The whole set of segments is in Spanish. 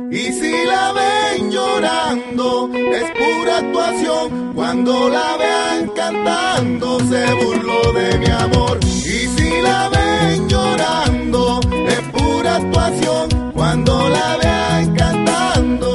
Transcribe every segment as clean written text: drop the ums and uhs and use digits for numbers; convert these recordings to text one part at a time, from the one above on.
Y si la ven llorando, es pura actuación. Cuando la vean cantando, se burló de mi amor. Y si la ven llorando, es pura actuación. Cuando la vean cantando,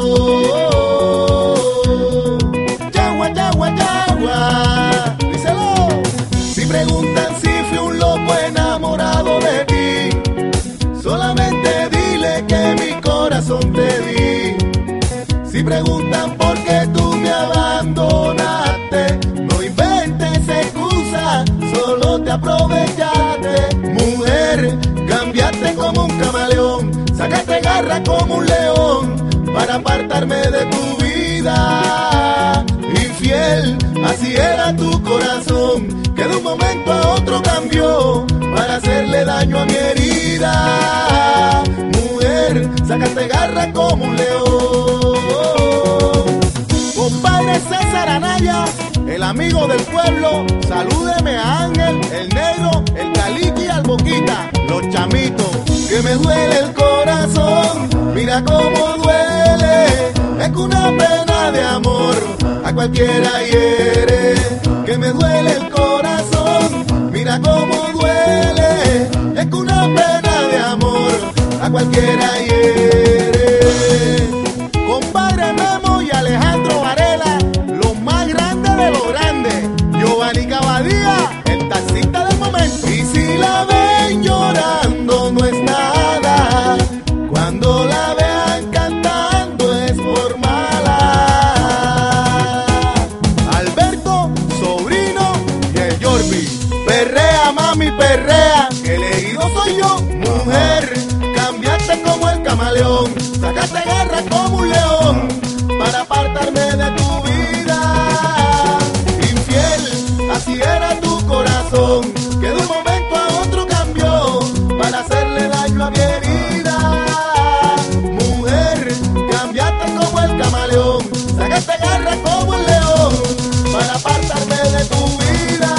yagua, yagua, yagua, díselo. Si preguntan si fui un loco enamorado de ti, solamente dile que mi corazón te di. Si preguntan por qué tú me abandonaste, no inventes excusa, solo te aprovechaste. Mujer, cambiaste como un camaleón, sacaste garra como un león para apartarme de tu vida. Infiel, así era tu corazón, que de un momento a otro cambió para hacerle daño a mi herida. Mujer, sacaste garra como un león. Compadre César Anaya, el amigo del pueblo, salúdeme a Ángel, el negro, el caliqui y al boquita, los chamitos, que me duele el corazón, mira cómo duele, es que una pena de amor a cualquiera hiere, que me duele el corazón, mira cómo duele, es que una pena de amor a cualquiera hiere. Compadre Memo y Alejandro Varela, los más grandes de los grandes, Giovanni Cavadía, el taxista del momento. Y si la ven llorando no es nada, cuando la vean cantando es por mala. Alberto, sobrino y el Yorbi, perrea mami, perrea, que elegido soy yo. Mujer, cambiaste como el camaleón, sacaste garra como un león para apartarme de tu vida. Infiel, así era tu corazón, que de un momento a otro cambió para hacerle daño a mi herida. Mujer, cambiaste como el camaleón, sacaste garra como el león para apartarme de tu vida.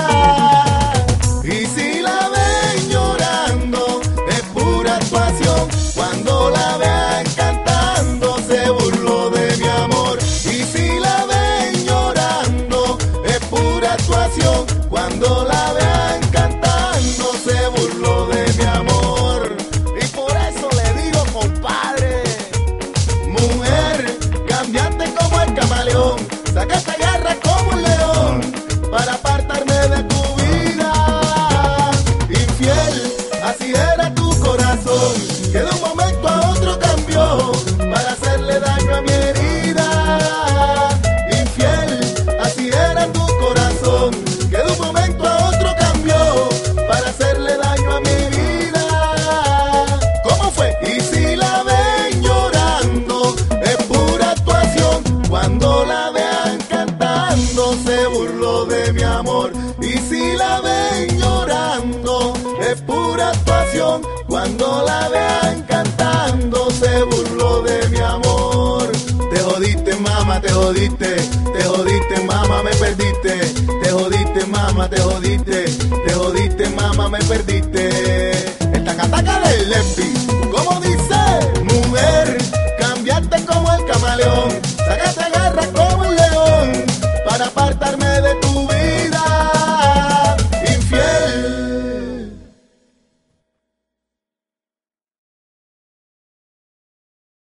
Y si la ven llorando, es pura actuación. Cuando la vean cantando, se burló de mi amor. Y si la ven llorando, es pura actuación. Cuando la vean cantando, se burló de mi amor. Y por eso le digo, compadre, mujer, cambiaste como el camaleón, sacaste garra como un león para apartarme de tu vida. Infiel, así era tu corazón, que de un momento a otro cambió para hacerle daño a mi herida. Infiel, así era tu corazón, que de un momento a otro cambió para hacerle daño a mi vida. ¿Cómo fue? Y si la ven llorando, es pura actuación. Cuando la vean cantando, se burló de mi amor. Y si la ven llorando, es pura actuación. Cuando la vean cantando, se burló de mi amor. Te jodiste, mamá, te jodiste. Te jodiste, mamá, me perdiste. Te jodiste, mamá, te jodiste. Te jodiste, mamá, me perdiste. El taca-taca del Lepi.